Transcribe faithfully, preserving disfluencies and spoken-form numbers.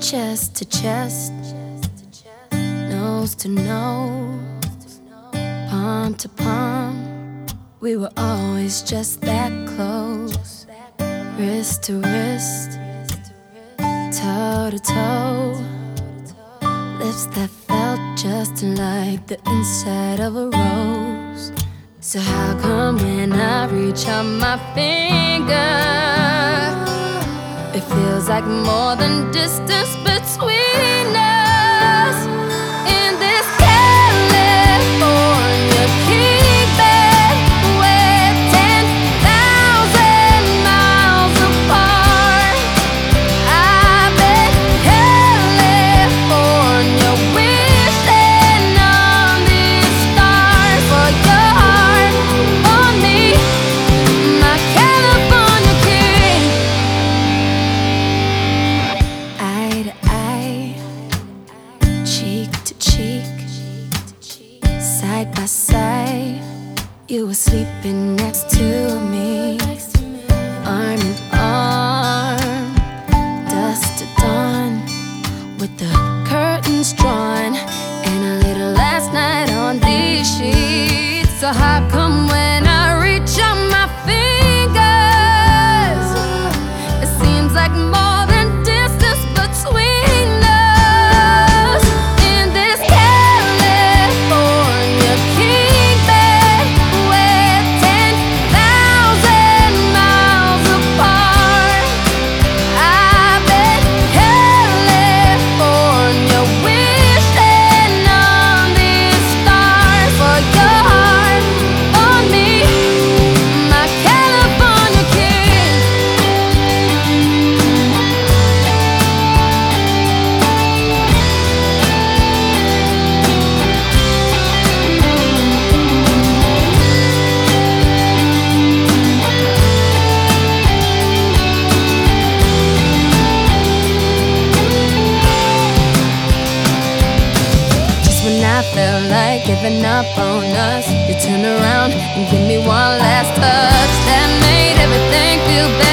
chest to chest, nose to nose, palm to palm. We were always just that close, wrist to wrist, toe to toe, lips that felt just like the inside of a rose. So how come when I reach out my finger, it feels like more than distance between us? In this California king bed, we're ten thousand miles apart. I bet California wishing on these stars for your heart on me, my California king. Eye to eye, cheek to cheek, side by side, you were sleeping next to me, arm in arm, dusk to dawn, with the curtains drawn, and a little last night on these sheets. So how come when I reach out my fingers, it seems like more than distance between us? In this California king bed, we're ten thousand miles apart. I bet California wishing on these stars for your heart on me, my California king. Just when I felt like giving up on us, you turn around and give me one last touch that made everything feel better.